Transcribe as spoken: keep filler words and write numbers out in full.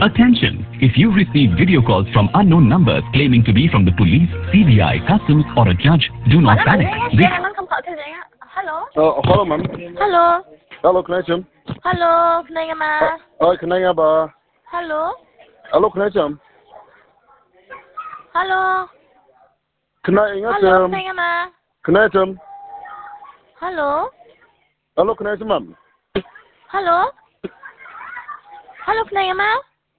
Attention! If you receive video calls from unknown numbers claiming to be from the police, C B I, customs or a judge, do not panic. This... Hello? Uh, hello, ma'am. Hello? Hello, connection. Hello, can I get my... Uh, can I have a... Hello? Hello, connection. Hello? Can I get Hello, can I get my... Connection. Hello? Hello, connection, ma'am. Hello? Hello, can I get my...